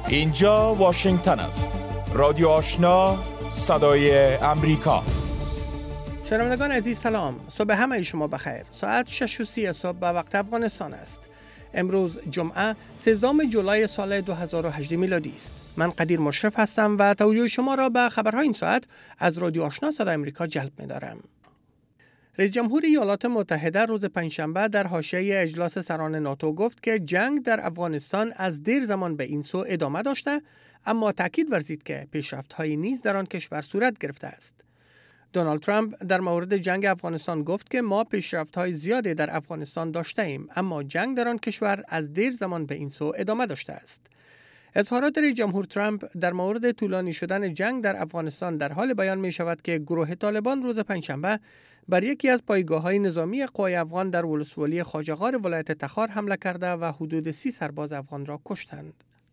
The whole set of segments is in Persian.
اینجا واشنگتن است. رادیو آشنا، صدای امریکا. شنوندگان عزیز سلام. صبح همه شما بخیر. ساعت 6:30 صبح به وقت افغانستان است. امروز جمعه 13 جولای سال 2018 میلادی است. من قدیر مشرف هستم و توجه شما را به خبرهای این ساعت از رادیو آشنا صدای امریکا جلب می‌دارم. رئیس جمهور ایالات متحده روز پنجشنبه در حاشیه اجلاس سران ناتو گفت که جنگ در افغانستان از دیر زمان به این سو ادامه داشته، اما تاکید ورزید که پیشرفت‌هایی نیز در آن کشور صورت گرفته است. دونالد ترامپ در مورد جنگ افغانستان گفت که ما پیشرفت‌های زیادی در افغانستان داشته ایم، اما جنگ در آن کشور از دیر زمان به این سو ادامه داشته است. اظهارات رئیس جمهور ترامپ در مورد طولانی شدن جنگ در افغانستان در حال بیان می شود که گروه طالبان روز پنجشنبه بر یکی از پایگاه‌های نظامی قوای افغان در ولسوالی خواجه‌غار ولایت تخار حمله کرده و حدود 30 سرباز افغان را کشتند.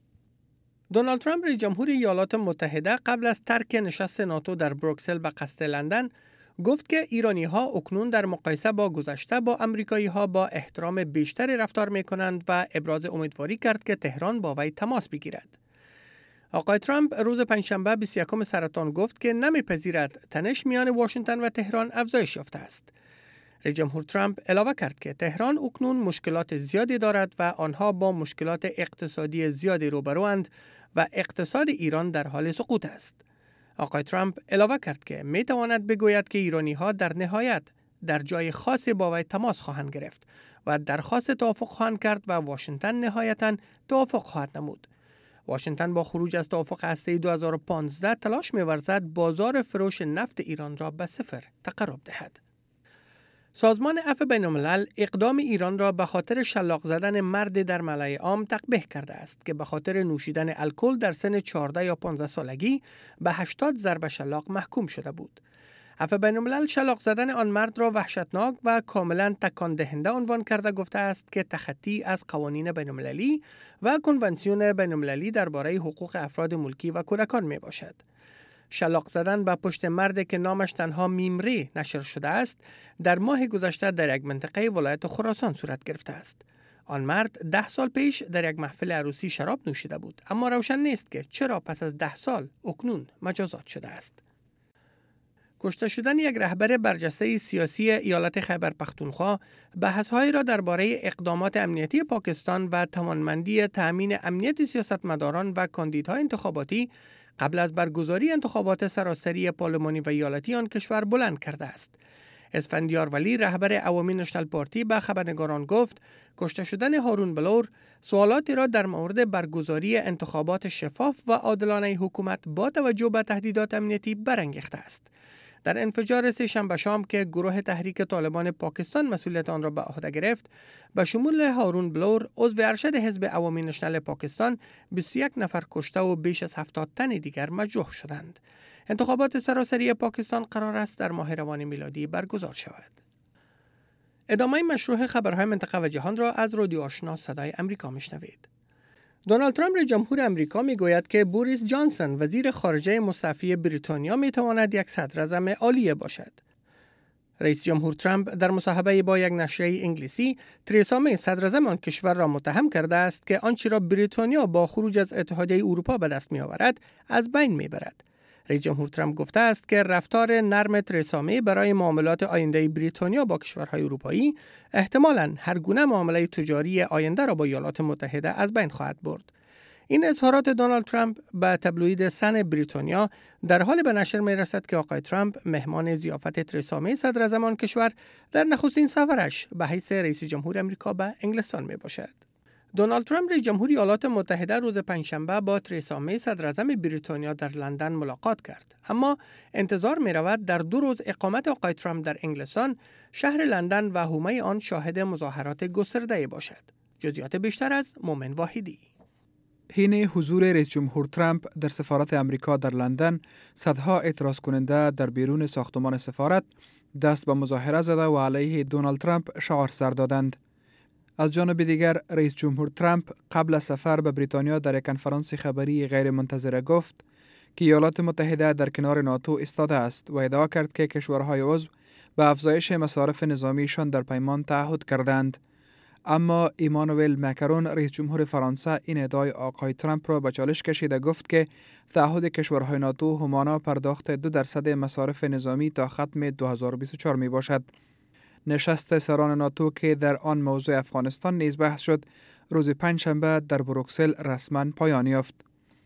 دونالد ترامپ رئیس جمهور ایالات متحده قبل از ترک نشست ناتو در بروکسل به قصد لندن گفت که ایرانی‌ها اکنون در مقایسه با گذشته با آمریکایی‌ها با احترام بیشتری رفتار می‌کنند و ابراز امیدواری کرد که تهران با وی تماس بگیرد. آقای ترامپ روز پنجشنبه 21 سرطان گفت که نمی‌پذیرد تنش میان واشنگتن و تهران افزایش یافته است. رئیس جمهور ترامپ علاوه کرد که تهران اکنون مشکلات زیادی دارد و آنها با مشکلات اقتصادی زیادی روبروند و اقتصاد ایران در حال سقوط است. آقای ترامپ علاوه کرد که می تواند بگوید که ایرانی‌ها در نهایت در جای خاصی با وی تماس خواهند گرفت و درخواست توافق خواهند کرد و واشنگتن نهایتاً توافق خواهد نمود. واشنگتن با خروج از توافق هسته‌ای 2015 تلاش می‌ورزد بازار فروش نفت ایران را به صفر تقرب دهد. سازمان عفو بین‌الملل اقدام ایران را به خاطر شلاق زدن مرد در ملأ عام تقبیح کرده است که به خاطر نوشیدن الکل در سن 14 یا 15 سالگی به 80 ضربه شلاق محکوم شده بود. عفو بین‌الملل شلاق زدن آن مرد را وحشتناک و کاملا تکان دهنده عنوان کرده گفته است که تخطی از قوانین بین‌المللی و کنونسیون بین‌المللی درباره حقوق افراد ملکی و کودکان می باشد. شلاق زدن به پشت مردی که نامش تنها میمری نشر شده است در ماه گذشته در یک منطقه ولایت خراسان صورت گرفته است. آن مرد 10 سال پیش در یک محفل عروسی شراب نوشیده بود، اما روشن نیست که چرا پس از 10 سال اکنون مجازات شده است. کشته شدن یک رهبر برجسته سیاسی ایالت خیبر پختونخوا بحث‌هایی را درباره اقدامات امنیتی پاکستان و توانمندی تأمین امنیت سیاستمداران و کاندیدهای انتخاباتی قبل از برگزاری انتخابات سراسری پارلمانی و ایالتی آن کشور بلند کرده است. اسفندیار ولی رهبر عوامی نشنال پارتی به خبرنگاران گفت کشته شدن هارون بلور سوالاتی را در مورد برگزاری انتخابات شفاف و عادلانه حکومت با توجه به تهدیدات امنیتی برانگیخته است. در انفجار سه‌شنبه شام که گروه تحریک طالبان پاکستان مسئولیت آن را به عهده گرفت، به شمول هارون بلور عضو ارشد حزب عوامی نشنال پاکستان 21 نفر کشته و بیش از 70 تن دیگر مجروح شدند. انتخابات سراسری پاکستان قرار است در ماه روان میلادی برگزار شود. ادامه مشروع خبرهای منطقه و جهان را از رادیو آشنا صدای امریکا میشنوید. دونالد ترامپ رئیس جمهور امریکا میگوید که بوریس جانسون وزیر خارجه مستعفی بریتانیا میتواند یک صدراعظم عالی باشد. رئیس جمهور ترامپ در مصاحبه با یک نشریه انگلیسی تریسا می صدراعظم آن کشور را متهم کرده است که آنچه را بریتانیا با خروج از اتحادیه اروپا به دست میآورد از بین میبرد. رئیس جمهور ترامپ گفته است که رفتار نرم تریسا می برای معاملات آینده بریتانیا با کشورهای اروپایی احتمالاً هر گونه معامله تجاری آینده را با ایالات متحده از بین خواهد برد. این اظهارات دونالد ترامپ به تبلوید سن بریتانیا در حال به نشر می رسد که آقای ترامپ مهمان ضیافت تریسا می صدراعظم آن کشور در نخستین سفرش به حیث رئیس جمهور امریکا به انگلستان می باشد. دونالد ترامپ رئیس جمهور ایالات متحده روز پنجشنبه با تریسا می صدراعظم بریتانیا در لندن ملاقات کرد، اما انتظار می رود در 2 روز اقامت آقای ترامپ در انگلستان شهر لندن و حومه آن شاهد مظاهرات گسترده باشد. جزئیات بیشتر از مومن واحدی. حین حضور رئیس جمهور ترامپ در سفارت امریکا در لندن، صدها اعتراض کننده در بیرون ساختمان سفارت دست به مظاهره زده و علیه دونالد ترامپ شعار سر دادند. از جانب دیگر رئیس جمهور ترامپ قبل از سفر به بریتانیا در یک کنفرانس خبری غیر منتظره گفت که ایالات متحده در کنار ناتو ایستاده است و ادعا کرد که کشورهای عضو به افزایش مصارف نظامیشان در پیمان تعهد کردند. اما ایمانوئل مکرون رئیس جمهور فرانسه این ادعای آقای ترامپ را به چالش کشیده گفت که تعهد کشورهای ناتو همانا پرداخت 2% مصارف نظامی تا ختم 2024 می باشد. نشست سران ناتو که در آن موضوع افغانستان نیز بحث شد، روز پنجشنبه در بروکسل رسما پایان یافت.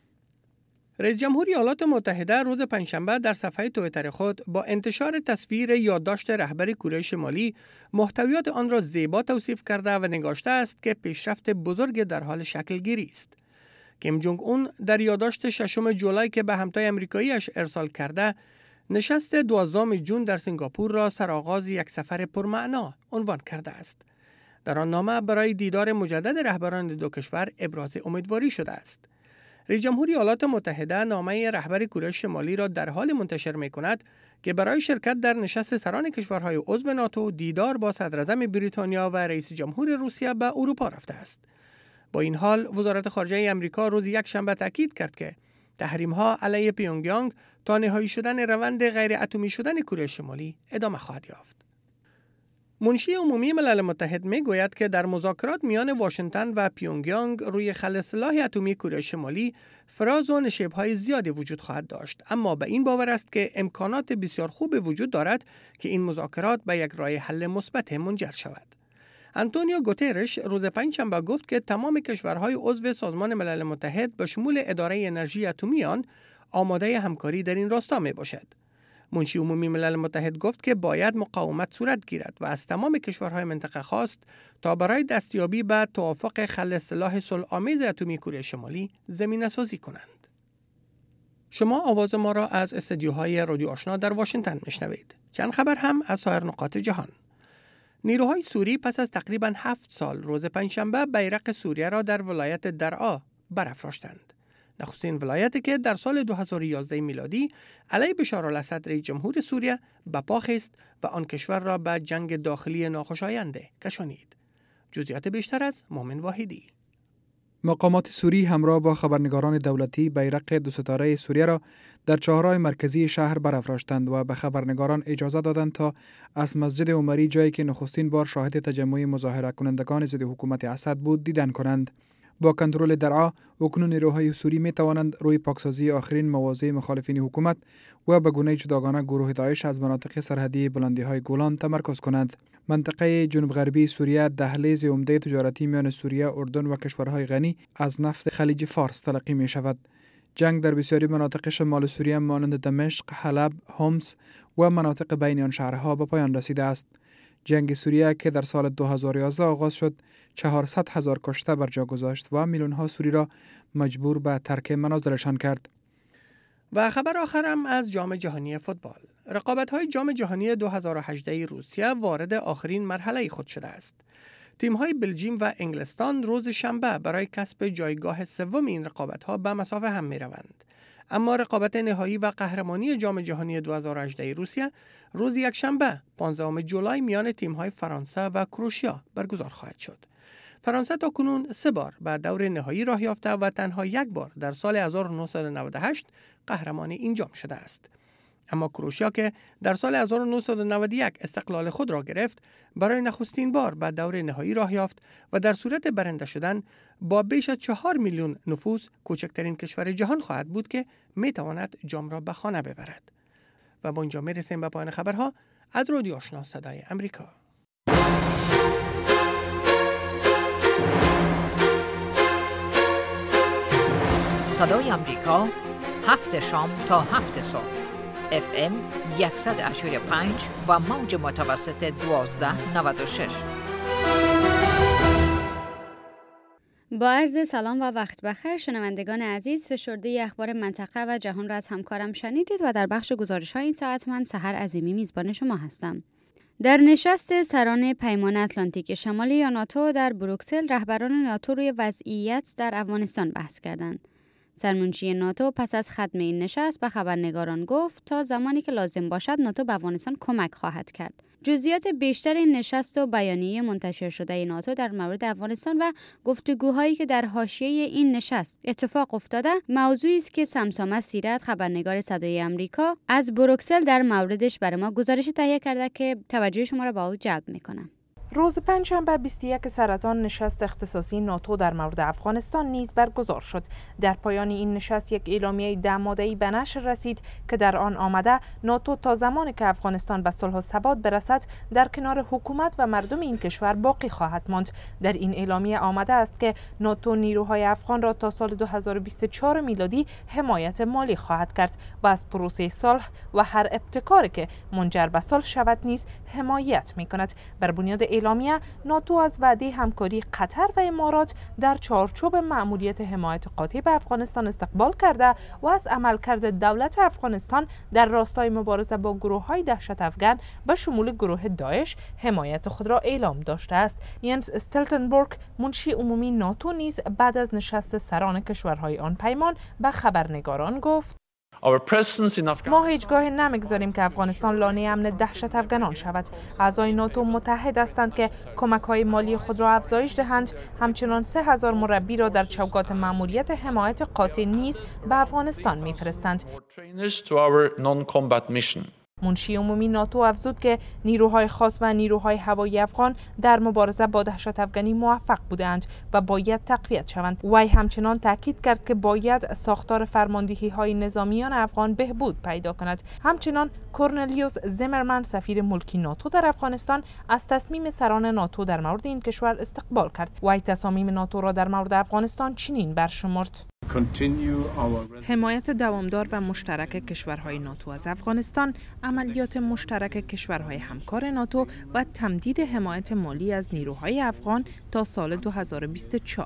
رئیس جمهور ایالات متحده روز پنجشنبه در صفحه توییتر خود با انتشار تصویر یادداشت رهبر کره شمالی محتویات آن را زیبا توصیف کرده و نگاشته است که پیشرفت بزرگ در حال شکل گیری است. کیم جونگ اون در یادداشت 6 جولای که به همتای آمریکایی‌اش ارسال کرده، نشست 12 جون در سنگاپور را سرآغاز یک سفر پرمعنا عنوان کرده است. در آن نامه برای دیدار مجدد رهبران دو کشور ابراز امیدواری شده است. رئیس جمهور ایالات متحده نامه رهبر کره شمالی را در حال منتشر می‌کند که برای شرکت در نشست سران کشورهای عضو ناتو دیدار با صدراعظم بریتانیا و رئیس جمهور روسیه به اروپا رفته است. با این حال وزارت خارجه آمریکا روز یکشنبه تاکید کرد که تحریم‌ها علیه پیونگیانگ تا نهایی شدن روند غیر اتمی شدن کره شمالی ادامه خواهد یافت. منشی عمومی ملل متحد میگوید که در مذاکرات میان واشنگتن و پیونگیانگ روی خلع سلاح اتمی کره شمالی فراز و نشیب‌های زیادی وجود خواهد داشت، اما به این باور است که امکانات بسیار خوب وجود دارد که این مذاکرات به یک راه حل مثبت منجر شود. آنتونیو گوترش روز پنجشنبه گفت که تمام کشورهای عضو سازمان ملل متحد به شمول اداره انرژی اتمی آن آماده همکاری در این راستا می باشد. منشی عمومی ملل متحد گفت که باید مقاومت صورت گیرد و از تمام کشورهای منطقه خواست تا برای دستیابی به توافق خلع سلاح صلح‌آمیز اتمی کره شمالی زمینه‌سازی کنند. شما آواز ما را از استدیوهای رادیو آشنا در واشنگتن میشنوید. چند خبر هم از سایر نقاط جهان. نیروهای سوری پس از تقریباً 7 سال روز پنجشنبه بیرق سوریه را در ولایت درعا برافراشتند. نخستین ولایتی که در سال 2011 میلادی علیه بشار الاسد رئیس جمهور سوریه به پا خست و آن کشور را به جنگ داخلی ناخوشایند کشانید. جزئیات بیشتر از مومن واحدی. مقامات سوری همراه با خبرنگاران دولتی بیرق 2 ستاره سوریه را در چهارراه مرکزی شهر برافراشتند و به خبرنگاران اجازه دادند تا از مسجد عمری، جایی که نخستین بار شاهد تجمع مظاهره کنندگان ضد حکومت اسد بود، دیدن کنند. با کنترل درعا، اکنون نیروهای سوری می توانند روی پاکسازی آخرین مواضع مخالفین حکومت و به گونه جداگانه گروه داعش از مناطق سرحدی بلندی‌های گولان تمرکز کنند. منطقه جنوب غربی سوریه دهلیز عمده تجارتی میان سوریه، اردن و کشورهای غنی از نفت خلیج فارس تلقی می شود. جنگ در بسیاری مناطق شمال سوریه مانند دمشق، حلب، حمص و مناطق بین آن شهرها به پایان رسیده است. جنگ سوریه که در سال 2011 آغاز شد، 400,000 کشته بر جا گذاشت و میلیون‌ها سوری را مجبور به ترک منازلشان کرد. و خبر آخرم از جام جهانی فوتبال. رقابت‌های جام جهانی 2018 روسیه وارد آخرین مرحله خود شده است. تیم‌های بلژیم و انگلستان روز شنبه برای کسب جایگاه سوم این رقابت‌ها به مسافه هم می‌روند. اما رقابت نهایی و قهرمانی جام جهانی 2018 روسیه روز یکشنبه 15 جولای میان تیم‌های فرانسه و کروشیا برگزار خواهد شد. فرانسه تاکنون 3 بار به دور نهایی راه یافته و تنها 1 بار در سال 1998 قهرمان این جام شده است. اما کروشیا که در سال 1991 استقلال خود را گرفت، برای نخستین بار به دور نهایی راه یافت و در صورت برنده شدن با بیش از 4 میلیون نفوس کوچکترین کشور جهان خواهد بود که میتواند جام را به خانه ببرد. و با اینجا میرسیم به پایان خبرها از رادیو آشنا صدای امریکا. صدای امریکا 7 شام تا 7 صبح FM 100.5 و موج متوسط 1296. با عرض سلام و وقت بخیر شنوندگان عزیز، فشرده اخبار منطقه و جهان را از همکارم شنیدید و در بخش گزارش‌های این ساعت من سحر عظیمی میزبان شما هستم. در نشست سران پیمان اتلانتیک شمالی یا ناتو در بروکسل، رهبران ناتو روی وضعیت در افغانستان بحث کردند. سرمنشی ناتو پس از ختم این نشست به خبرنگاران گفت تا زمانی که لازم باشد ناتو به افغانستان کمک خواهد کرد. جزئیات بیشتر این نشست و بیانیه منتشر شده ناتو در مورد افغانستان و گفتگوهایی که در حاشیه این نشست اتفاق افتاده موضوعی است که سمسامه سیرت، خبرنگار صدای آمریکا از بروکسل، در موردش برای ما گزارش تهیه کرده که توجه شما را به او جلب می‌کنم. روز پنجشنبه 21 سرطان نشست اختصاصی ناتو در مورد افغانستان نیز برگزار شد. در پایان این نشست یک اعلامیه 10 ماده‌ای به نشر رسید که در آن آمده ناتو تا زمانی که افغانستان به صلح و ثبات برسد در کنار حکومت و مردم این کشور باقی خواهد ماند. در این اعلامیه آمده است که ناتو نیروهای افغان را تا سال 2024 میلادی حمایت مالی خواهد کرد و از پروسه صلح و هر ابتکاری که منجر به صلح شود نیز حمایت می‌کند. بر بنیاد اعلامیه ناتو از وعده همکاری قطر و امارات در چارچوب مأموریت حمایت قاطع به افغانستان استقبال کرده و از عملکرد دولت افغانستان در راستای مبارزه با گروه‌های دهشت افغان به شمول گروه داعش حمایت خود را اعلام داشته است. ینس استولتنبرگ منشی عمومی ناتو نیز بعد از نشست سران کشورهای آن پیمان به خبرنگاران گفت: ما هیچگاه نمیگذاریم که افغانستان لانه امن دهشت افغانان شود. اعضای ناتو متحد هستند که کمک‌های مالی خود را افزایش دهند. همچنان 3000 مربی را در چوکات مأموریت حمایت قاطع نیز به افغانستان می‌فرستند. منشی عمومی ناتو افزود که نیروهای خاص و نیروهای هوایی افغان در مبارزه با دهشت افغانی موفق بودند و باید تقویت شوند. وی همچنان تاکید کرد که باید ساختار فرماندهی‌های نظامیان افغان بهبود پیدا کند. همچنان کورنلیوس زیمرمن سفیر ملکی ناتو در افغانستان از تصمیم سران ناتو در مورد این کشور استقبال کرد. وی تصامیم ناتو را در مورد افغانستان چنین برشمرد: حمایت دوامدار و مشترک کشورهای ناتو از افغانستان، عملیات مشترک کشورهای همکار ناتو و تمدید حمایت مالی از نیروهای افغان تا سال 2024.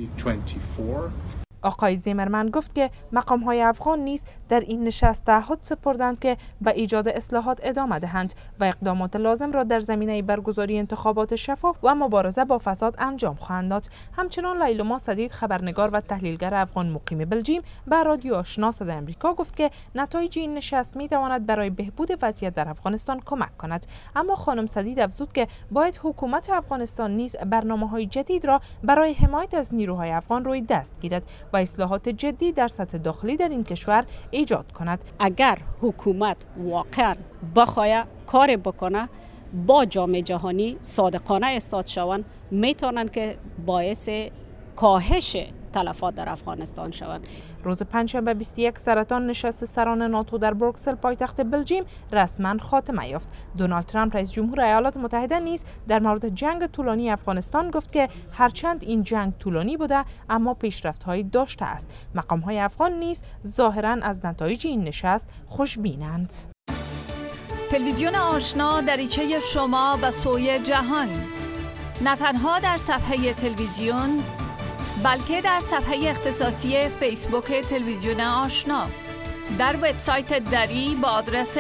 آقای زیمرمن گفت که مقام‌های افغان نیز در این نشست تعهد سپردند که به ایجاد اصلاحات ادامه دهند و اقدامات لازم را در زمینه برگزاری انتخابات شفاف و مبارزه با فساد انجام خواهند داد. همچنان لیلما سدید، خبرنگار و تحلیلگر افغان مقیم بلژیم، به رادیو آشنا صدای آمریکا گفت که نتایج این نشست می‌تواند برای بهبود وضعیت در افغانستان کمک کند. اما خانم سدید افزود که باید حکومت افغانستان نیز برنامه‌های جدید را برای حمایت از نیروهای افغان روی دست گیرد و اصلاحات جدی در سطح داخلی در این کشور ایجاد کند. اگر حکومت واقعا بخواد کار بکنه با جامعه جهانی صادقانه استاد شوند، میتونن که باعث کاهش تلفات در افغانستان شوند. روز پنجشنبه 21 سرطان نشست سران ناتو در بروکسل پایتخت بلژیم رسما خاتمه یافت. دونالد ترامپ رئیس جمهور ایالات متحده نیز در مورد جنگ طولانی افغانستان گفت که هرچند این جنگ طولانی بوده اما پیشرفت‌هایی داشته است. مقام‌های افغان نیز ظاهراً از نتایج این نشست خوشبینند. تلویزیون آشنا دریچه شما به سوی جهان، نه تنها در صفحه تلویزیون بلکه در صفحه اختصاصی فیسبوک تلویزیون آشنا، در وبسایت دری با آدرس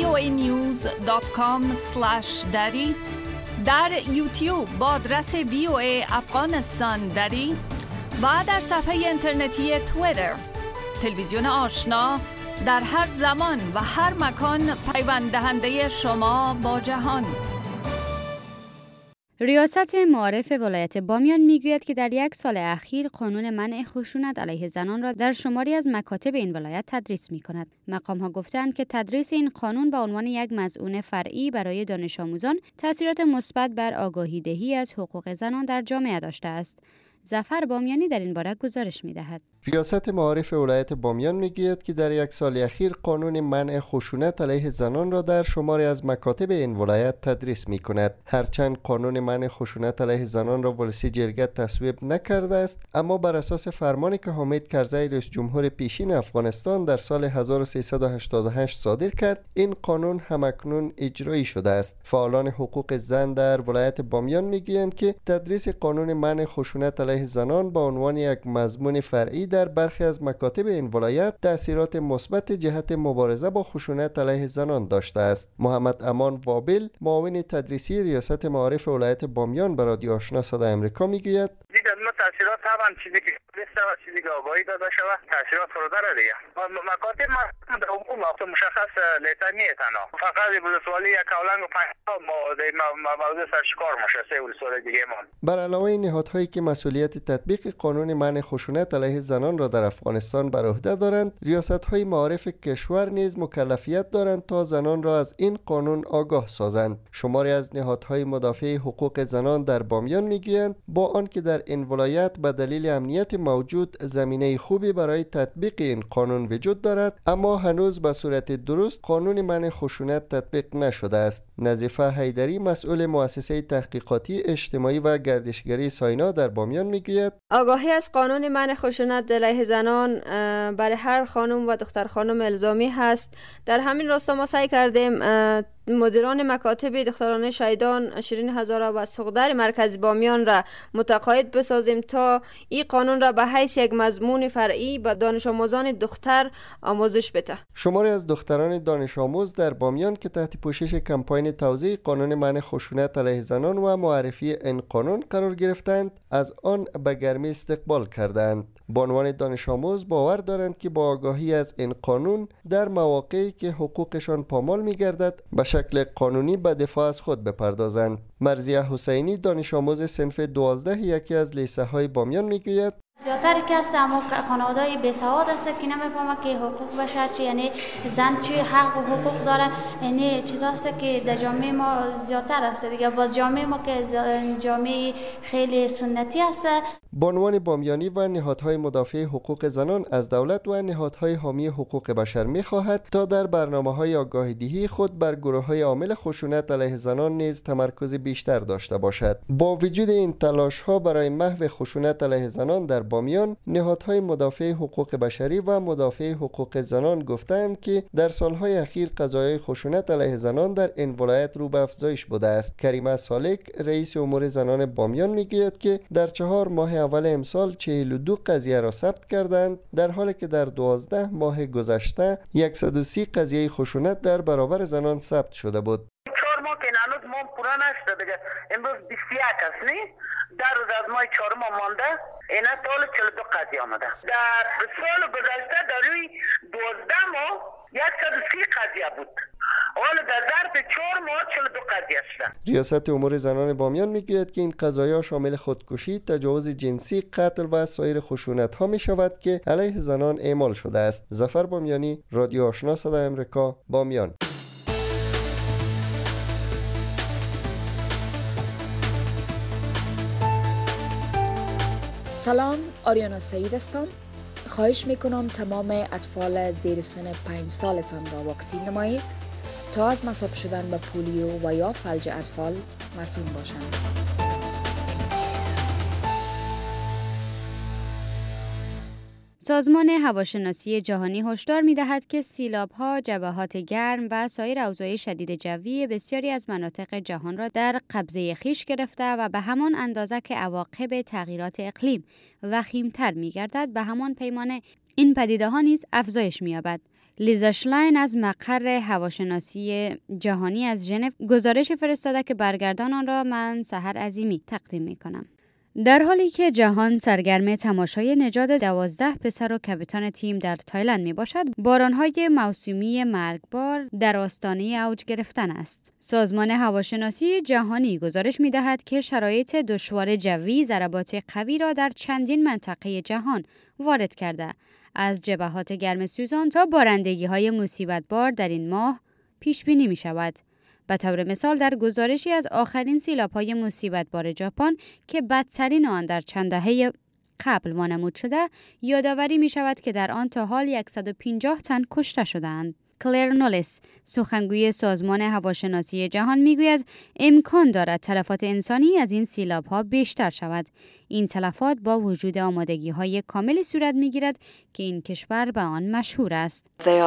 voanews.com/dari، در یوتیوب با آدرس VOA افغانستان دری و در صفحه اینترنتی توییتر. تلویزیون آشنا در هر زمان و هر مکان پیوند دهنده شما با جهان. ریاست معارف ولایت بامیان میگوید که در 1 سال اخیر قانون منع خشونت علیه زنان را در شماری از مکاتب این ولایت تدریس می‌کند. مقام‌ها گفتند که تدریس این قانون به عنوان یک مضمون فرعی برای دانش آموزان تأثیرات مثبت بر آگاهی دهی از حقوق زنان در جامعه داشته است. ظفر بامیانی در این باره گزارش می‌دهد. ریاست معارف ولایت بامیان میگوید که در 1 سال اخیر قانون منع خشونت علیه زنان را در شماری از مکاتب این ولایت تدریس می‌کند. هرچند قانون منع خشونت علیه زنان را ولسی جرگه تصویب نکرده است، اما بر اساس فرمانی که حامد کرزی رئیس جمهور پیشین افغانستان در سال 1388 صادر کرد، این قانون همکنون اجرایی شده است. فعالان حقوق زن در ولایت بامیان میگویند که تدریس قانون منع خشونت علیه زنان با عنوان یک مضمون فرعی در برخی از مکاتب این ولایت تأثیرات مثبت جهت مبارزه با خشونت علیه زنان داشته است. محمد امان وابل، معاون تدریسی ریاست معارف ولایت بامیان، به رادیو آشنا صدای آمریکا میگوید: دیگر ما تأثیرات طبعا چیزی که بفرستند چیزی که آگاهی داده شود تاثیرات رو داره دیگه. مکاتب در عموم وقت مشخص لیتر نیه تنها فقط ولسوالی یک اولنگ و 5 موضوع سرشکار میشه سه ولسوالی دیگه مان. بر علاوه نهادهایی که مسئولیت تطبیق قانون منع خشونت علیه زنان را در افغانستان بر عهده دارند، ریاست‌های معارف کشور نیز مکلفیت دارند تا زنان را از این قانون آگاه سازند. شماری از نهادهای مدافع حقوق زنان در بامیان میگویند با آنکه در این ولایت به دلیل امنیت موجود زمینه خوبی برای تطبیق این قانون وجود دارد، اما هنوز به صورت درست قانون منع خشونت تطبیق نشده است. نظیفه حیدری مسئول مؤسسه تحقیقاتی اجتماعی و گردشگری ساینا در بامیان میگوید آگاهی از قانون منع خشونت علیه زنان برای هر خانم و دختر خانم الزامی هست. در همین راستا ما سعی کردیم مدیران مکاتب دختران شهیدان شیرین هزاره و سغدر مرکز بامیان را متقاعد بسازیم تا این قانون را به حیث یک مضمون فرعی به دانش آموزان دختر آموزش بده. شماری از دختران دانش آموز در بامیان که تحت پوشش کمپاین توزیع قانون منع خشونت علیه زنان و معرفی این قانون قرار گرفتند، از آن به گرمی استقبال کردند. بانوان دانش آموز باور دارند که با آگاهی از این قانون در مواقعی که حقوقشان پامال می‌گردد به شکل قانونی به دفاع از خود بپردازند. مرضیه حسینی دانش آموز صنف 12 یکی از لیسه‌های بامیان میگوید زیادتر که است اما خانواده‌های بی‌سواد است که نمی‌فهمه که حقوق بشر چی، یعنی زن چی حق و حقوق داره، یعنی چیزاست که در جامعه ما زیادتر است دیگه. باز جامعه ما که جامعه خیلی سنتی است. بانوان بامیانی و نهادهای مدافع حقوق زنان از دولت و نهادهای حامی حقوق بشر می‌خواهد تا در برنامه‌های آگاهی‌دهی خود بر گروه‌های عامل خشونت علیه زنان نیز تمرکز بیشتر داشته باشد. با وجود این تلاش‌ها برای محو خشونت علیه زنان در بامیان، نهادهای مدافع حقوق بشری و مدافع حقوق زنان گفتند که در سالهای اخیر قضایای خشونت علیه زنان در این ولایت رو به افزایش بوده است. کریمه سالک رئیس امور زنان بامیان میگوید که در 4 ماه اول امسال 42 قضیه را ثبت کردند، در حالی که در 12 ماه گذشته 130 قضیه خشونت در برابر زنان ثبت شده بود. 4 ماه که هنوز ما پورا نشده دیگه. امروز 21 است نه؟ در از ماه 4 ماه مانده اینا تول 42 قضیه آمده. در سال گذشته در روی 12 ماه 130 قضیه بود. حالا در ظرف 4 ماه 42 قضیه شده. ریاست امور زنان بامیان میگوید که این قضایا شامل خودکشی، تجاوز جنسی، قتل و سایر خشونت ها می شود که علیه زنان اعمال شده است. ظفر بامیانی، رادیو آشنا صدای آمریکا، بامیان. سلام، آریانا سعید هستم. خواهش میکنم تمام اطفال زیر سن 5 سالتان را واکسین نمایید تا از مصاب شدن به پولیو و یا فلج اطفال مسئول باشند. سازمان هواشناسی جهانی هشدار می‌دهد که سیلاب‌ها، جبهات گرم و سایر اوضاع شدید جوی بسیاری از مناطق جهان را در قبضه خویش گرفته و به همان اندازه که عواقب تغییرات اقلیم وخیم‌تر می‌گردد، به همان پیمانه این پدیده‌ها نیز افزایش می‌یابد. لیزا شلاین از مقر هواشناسی جهانی از ژنو گزارش فرستاده که برگردان آن را من سحر عظیمی تقدیم می‌کنم. در حالی که جهان سرگرم تماشای نجات 12 پسر و کاپیتان تیم در تایلند می باشد، بارانهای موسمی مرگبار در آستانه اوج گرفتن است. سازمان هواشناسی جهانی گزارش می دهد که شرایط دشوار جوی ضربات قوی را در چندین منطقه جهان وارد کرده، از جبهات گرم سوزان تا بارندگی‌های مصیبت‌بار در این ماه پیش بینی می شود. به طور مثال در گزارشی از آخرین سیلاب‌های مصیبت‌بار ژاپن که بدترین آن در چند دهه قبل وانمود شده، یادآوری می‌شود که در آن تا حال 150 تن کشته شدند. کلر نولس، سخنگوی سازمان هواشناسی جهان میگوید امکان دارد تلفات انسانی از این سیلاب‌ها بیشتر شود. این تلفات با وجود آمادگی‌های کاملی صورت می‌گیرد که این کشور به آن مشهور است.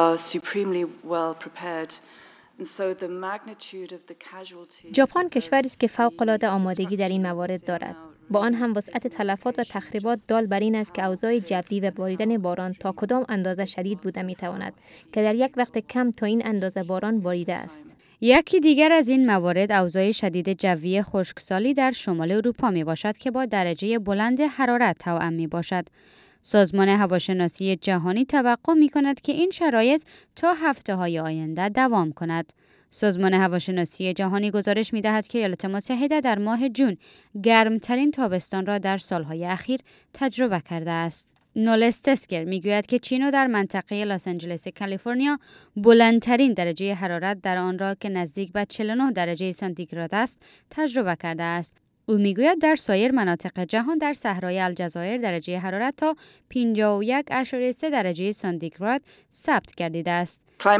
ژاپن کشوری است که فوق‌العاده آمادگی در این موارد دارد. با آن هم وسعت تلفات و تخریبات دال بر این است که اوضاع جوی و باریدن باران تا کدام اندازه شدید بوده می‌تواند که در یک وقت کم تا این اندازه باران باریده است. یکی دیگر از این موارد اوضاع شدید جوی خشکسالی در شمال اروپا می باشد که با درجه بلند حرارت توأم می باشد. سازمان هواشناسی جهانی توقع می کند که این شرایط تا هفته‌های آینده دوام کند. سازمان هواشناسی جهانی گزارش می دهد که ایالات متحده در ماه جون گرمترین تابستان را در سالهای اخیر تجربه کرده است. نولس تسکر میگوید که چینو در منطقه لس آنجلس کالیفرنیا بلندترین درجه حرارت در آن را که نزدیک به 49 درجه سانتیگراد است تجربه کرده است. او میگوید در سایر مناطق جهان در صحرای الجزایر درجه حرارت تا 51.3 درجه سانتیگراد ثبت گردیده است.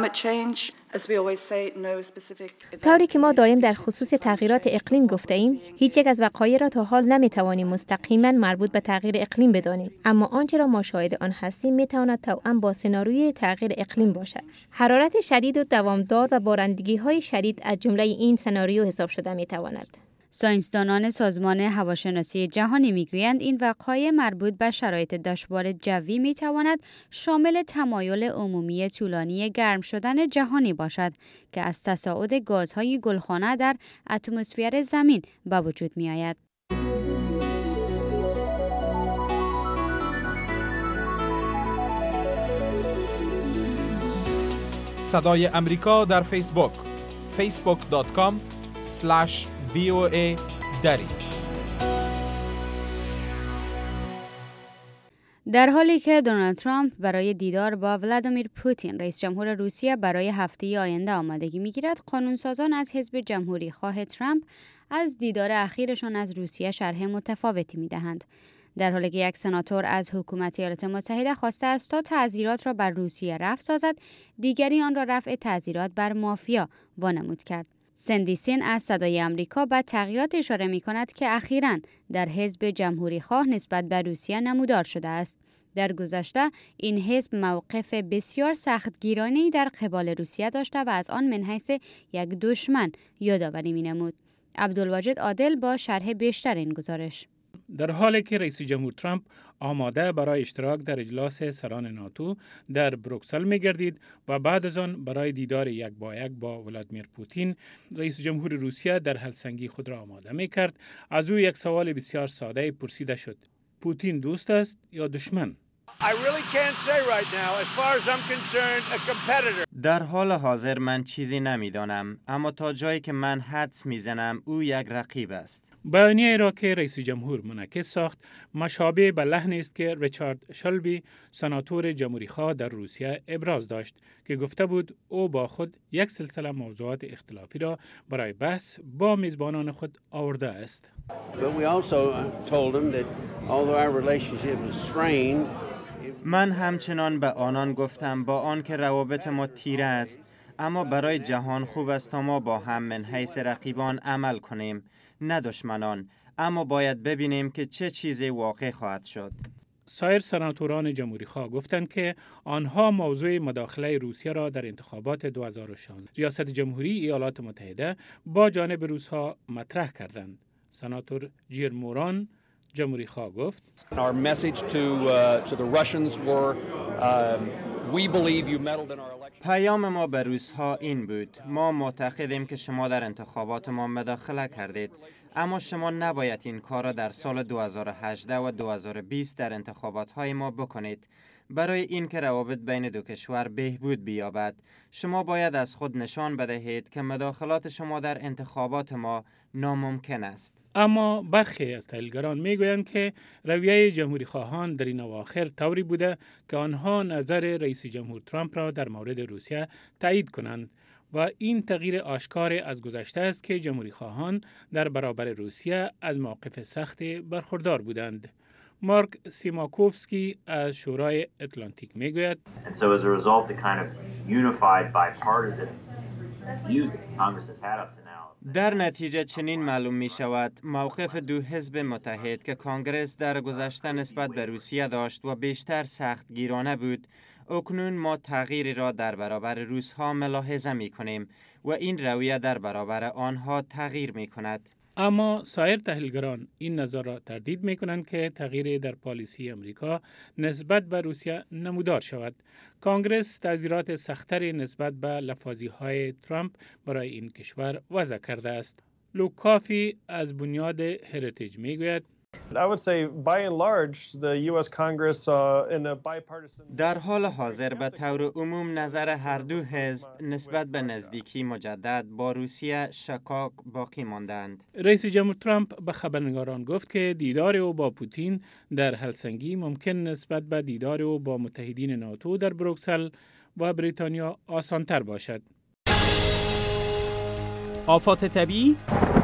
طوری که ما دائم در خصوص تغییرات اقلیم گفته ایم، هیچ یک از وقایع را تا حال نمیتوانیم مستقیما مربوط به تغییر اقلیم بدانیم، اما آنچه را ما شاهد آن هستیم میتواند توأم با سناریوی تغییر اقلیم باشد. حرارت شدید و دوامدار و بارندگی‌های شدید از جمله این سناریو حساب شده میتواند. ساینسدانان سازمان هواشناسی جهانی میگویند این وقایع مربوط به شرایط دشوار جوی میتواند شامل تمایل عمومی طولانی گرم شدن جهانی باشد که از تصاعد گازهای گلخانه در اتمسفر زمین به وجود میآید. صدای امریکا در فیسبوک facebook.com/VOA دری. در حالی که دونالد ترامپ برای دیدار با ولادیمیر پوتین رئیس جمهور روسیه برای هفته آینده آمادگی می‌گیرد، قانونسازان از حزب جمهوری خواه ترامپ از دیدار اخیرشان از روسیه شرح متفاوتی می‌دهند. در حالی که یک سناتور از حکومت ایالات متحده خواسته است تا تعزیرات را بر روسیه رفع سازد، دیگری آن را رفع تعزیرات بر مافیا وانمود کرد. سندی سین از صدای امریکا به تغییرات اشاره می کند که اخیراً در حزب جمهوری خواه نسبت به روسیه نمودار شده است. در گذشته این حزب موقف بسیار سختگیرانه‌ای در قبال روسیه داشته و از آن من حیث یک دشمن یادآوری می نمود. عبدالواجد عادل با شرح بیشتر این گزارش. در حالی که رئیس جمهور ترامپ آماده برای اشتراک در اجلاس سران ناتو در بروکسل می‌گردید و بعد از آن برای دیدار یک با ولادیمیر پوتین، رئیس جمهور روسیه در هلسنگی خود را آماده می‌کرد، از او یک سوال بسیار ساده پرسیده شد: پوتین دوست است یا دشمن؟ در حال حاضر من چیزی نمیدانم، اما تا جایی که من حدس میزنم او یک رقیب است. بیانیه را که رئیس جمهور منعکس ساخت مشابه به لحنی است که ریچارد شلبی سناتور جمهوری خواه در روسیه ابراز داشت که گفته بود او با خود یک سلسله موضوعات اختلافی را برای بحث با میزبانان خود آورده است. من همچنان به آنان گفتم با آن که روابط ما تیره است، اما برای جهان خوب است تا ما با هم من حیث رقیبان عمل کنیم، نه دشمنان، اما باید ببینیم که چه چیزی واقع خواهد شد. سایر سناتوران جمهوری خواه گفتند که آنها موضوع مداخله روسیه را در انتخابات 2016 ریاست جمهوری ایالات متحده با جانب روس‌ها مطرح کردند. سناتور جیر موران جمهوری خواه گفت: پیام ما به روس‌ها این بود: ما معتقدیم که شما در انتخابات ما مداخله کردید، اما شما نباید این کار را در سال 2018 و 2020 در انتخابات‌های ما بکنید. برای اینکه روابط بین دو کشور بهبود بیابد، شما باید از خود نشان بدهید که مداخلات شما در انتخابات ما ناممکن است. اما برخی از تحلیلگران میگویند که رویه جمهوری خواهان در این اواخر طوری بوده که آنها نظر رئیس جمهور ترامپ را در مورد روسیه تایید کنند و این تغییر آشکار از گذشته است که جمهوری خواهان در برابر روسیه از موقف سخت برخوردار بودند. مارک سیماکوفسکی از شورای اتلانتیک میگوید: در نتیجه چنین معلوم می شود موقف دو حزب متحد که کانگرس در گذشته نسبت به روسیه داشت و بیشتر سختگیرانه بود، اکنون ما تغییری را در برابر روس‌ها ملاحظه می کنیم و این رویه در برابر آنها تغییر می کند. اما سایر تحلیلگران این نظر را تردید می کنند که تغییر در پالیسی امریکا نسبت به روسیه نمودار شود. کانگرس تعزیرات سخت‌تری نسبت به لفاظی‌های ترامپ برای این کشور وضع کرده است. لوک کافی از بنیاد هریتیج می گوید در حال حاضر به طور عموم نظر هر دو حزب نسبت به نزدیکی مجدد با روسیه شکاک باقی ماندند. رئیس جمهور ترامپ به خبرنگاران گفت که دیدار او با پوتین در هلسنگی ممکن نسبت به دیدار او با متحدین ناتو در بروکسل و بریتانیا آسان‌تر باشد. آفات طبیعی،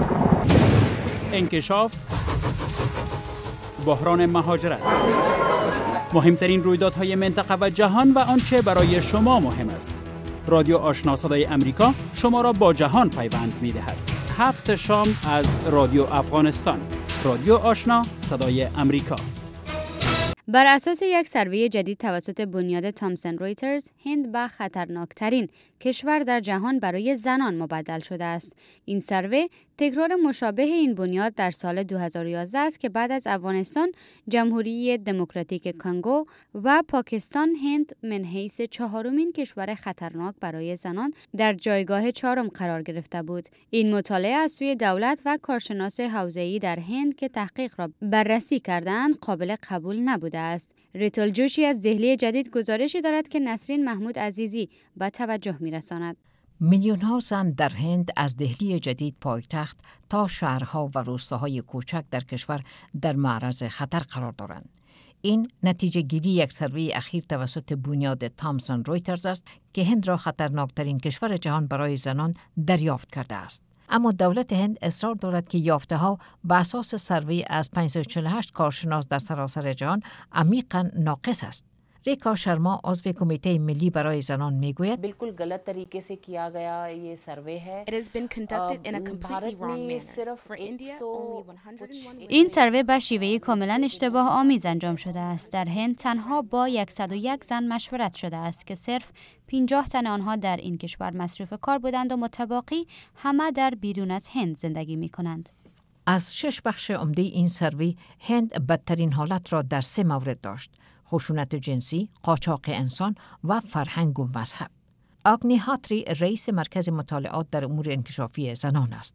انکشاف، بحران مهاجرت، مهمترین رویدادهای منطقه و جهان و آنچه برای شما مهم است. رادیو آشنا صدای امریکا شما را با جهان پیوند می‌دهد. 7 شام از رادیو افغانستان. رادیو آشنا صدای امریکا. بر اساس یک سروی جدید توسط بنیاد تامسون رویترز، هند به خطرناکترین کشور در جهان برای زنان مبدل شده است. این سروی تکرار مشابه این بنیاد در سال 2011 است که بعد از افغانستان، جمهوری دموکراتیک کنگو و پاکستان، هند من حیث 4مین کشور خطرناک برای زنان در جایگاه 4 قرار گرفته بود. این مطالعه از سوی دولت و کارشناس حوزه‌ای در هند که تحقیق را بررسی کردند قابل قبول نبوده است. ریتل جوشی از دهلی جدید گزارشی دارد که نسرین محمود عزیزی به توجه می‌رساند. میلیون‌ها زن در هند از دهلی جدید پایتخت تا شهرها و روستاهای کوچک در کشور در معرض خطر قرار دارند. این نتیجه گیری یک سروی اخیر توسط بنیاد تامسون رویترز است که هند را خطرناکترین کشور جهان برای زنان دریافت کرده است. اما دولت هند اصرار دارد که یافته‌ها بر اساس سروی از 548 کارشناس در سراسر جهان عمیقاً ناقص است. ریکا شرما عضو کمیته ملی برای زنان میگوید بالکل غلط طریقے سے کیا گیا یہ سروے ہے. It has been conducted in a completely wrong manner. For India, این سروی به شیوه کاملا اشتباه آمیز انجام شده است. در هند تنها با 101 زن مشورت شده است که صرف 50 تن آنها در این کشور مصروف کار بودند و متباقی همه در بیرون از هند زندگی می کنند. از 6 بخش عمده این سروی، هند بدترین حالت را در 3 مورد داشت: خشونت جنسی، قاچاق انسان و فرهنگ و مذهب. آگنی هاتری رئیس مرکز مطالعات در امور انکشافی زنان است.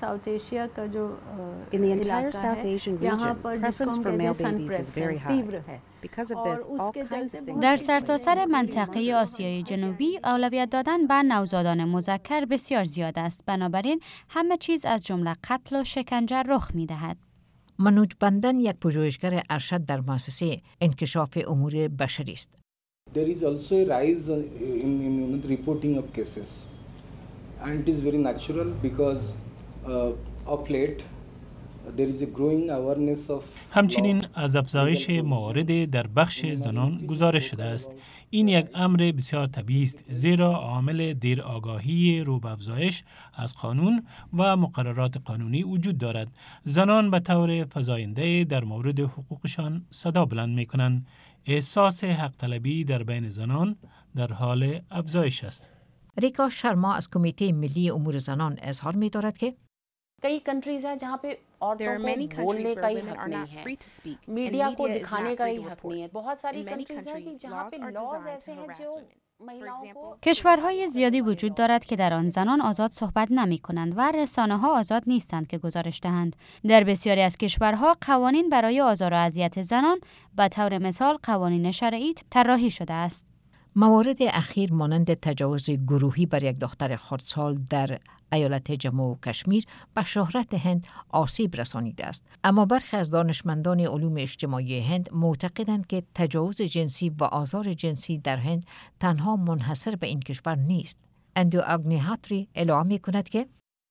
In the entire South Asian region, preference for male babies is very high. Because of this, all kinds of things. در سرتاسر منطقه آسیای جنوبی اولویت دادن به نوزادان مذکر بسیار زیاد است. بنابراین همه چیز از جمله قتل و شکنجه رخ می‌دهد. منوج بندن یک پژوهشگر ارشد در مؤسسه انکشاف امور بشری است. There is also a rise in the reporting of cases, and it is very natural because of late there is a growing awareness of. همچنین از افزایش موارد در بخش زنان گزارش شده است. این یک امر بسیار طبیعی است، زیرا عامل دیر آگاهی رو به افزایش از قانون و مقررات قانونی وجود دارد. زنان به طور فزاینده در مورد حقوقشان صدا بلند می کنند. احساس حق طلبی در بین زنان در حال افزایش است. ریکا شرما از کمیته ملی امور زنان اظهار می دارد که कई कंट्रीज हैं जहाँ पे औरतों को बोलने का ही हक नहीं है, मीडिया को दिखाने का ही हक नहीं है. बहुत सारी कंट्रीज हैं कि जहाँ पे लॉज ऐसे हैं जो महिलाओं को. کشورهای زیادی وجود دارد که در آن زنان آزاد صحبت نمی کنند و رسانه‌ها آزاد نیستند که گزارش دهند. در بسیاری از کشورها قوانین برای آزار و اذیت زنان، به طور مثال قوانین شرعی، طراحی شده است. موارد اخیر مانند تجاوز گروهی بر یک دختر خردسال در ایالت جموں و کشمیر به شهرت هند آسیب رسانیده است. اما برخی از دانشمندان علوم اجتماعی هند معتقدند که تجاوز جنسی و آزار جنسی در هند تنها منحصر به این کشور نیست. اندو آگنی هاتری اعلام می‌کند که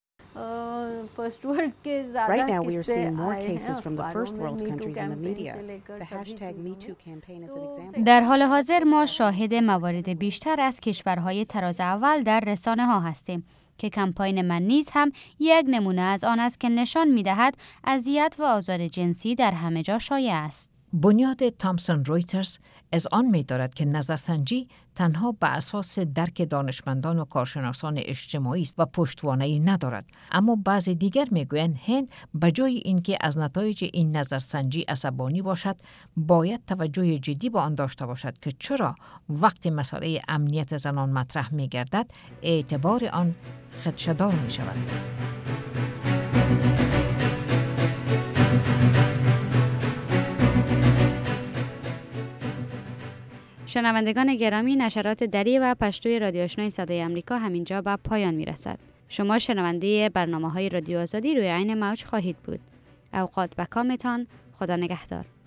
Right now we are seeing more cases from the first world countries in the media. The hashtag #MeToo campaign is an example. در حال حاضر ما شاهد موارد بیشتر از کشورهای تراز اول در رسانه‌ها هستیم که کمپاین من نیز هم یک نمونه از آن است که نشان می‌دهد اذیت و آزار جنسی در همه جا شایع است. بنیاد تامسون رویترز از آن می دارد که نظرسنجی تنها به اساس درک دانشمندان و کارشناسان اجتماعی است و پشتوانه‌ای ندارد، اما بعضی دیگر می گویند هند به جای اینکه از نتایج این نظرسنجی عصبانی باشد، باید توجه جدی به آن داشته باشد که چرا وقتی مسئله امنیت زنان مطرح می گردد اعتبار آن خدشه‌دار می شود. شنوندگان گرامی، نشرات دری و پشتوی رادیو آشنای صدای آمریکا همینجا به پایان میرسد. شما شنونده برنامه‌های رادیو آزادی روی عین موج خواهید بود. اوقات بکامتان. خدا نگهدار.